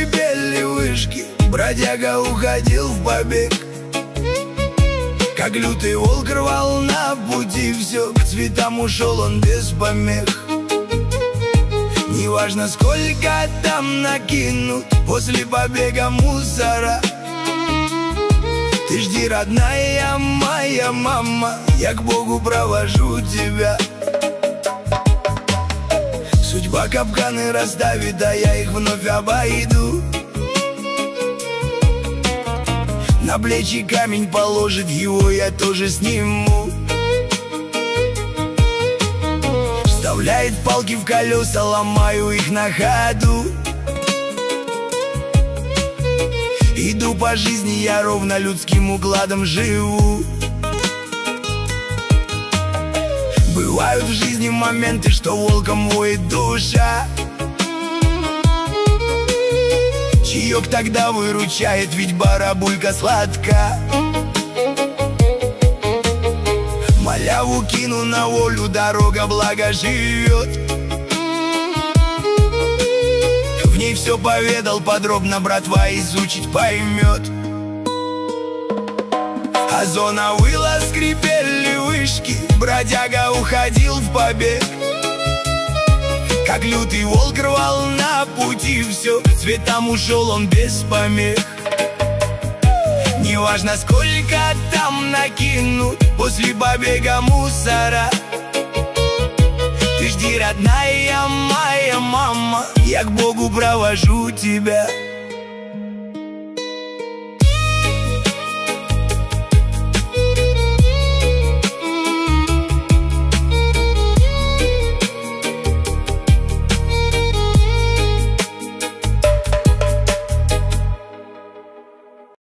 скрипели вышки, бродяга уходил в побег. Как лютый волк рвал на пути все, к цветам ушел он без помех. Неважно, сколько там накинут после побега мусора. Ты жди, родная моя мама, я к Богу провожу тебя. Судьба капканы расставит, а я их вновь обойду. На плечи камень положит, его я тоже сниму. Вставляет палки в колеса, ломаю их на ходу. Иду по жизни, я ровно людским укладом живу. Бывают в жизни моменты, что волком воет душа. Чаек тогда выручает, ведь барабулька сладка. Маляву кину на волю, дорога благо живет. В ней все поведал подробно, братва изучить поймет. А зона выла, скрипели вышки, бродяга уходил в побег. Как лютый волк рвал на пути все, к цветам ушел он без помех. Неважно, сколько там накинут после побега мусора. Ты жди, родная моя мама, я к Богу провожу тебя.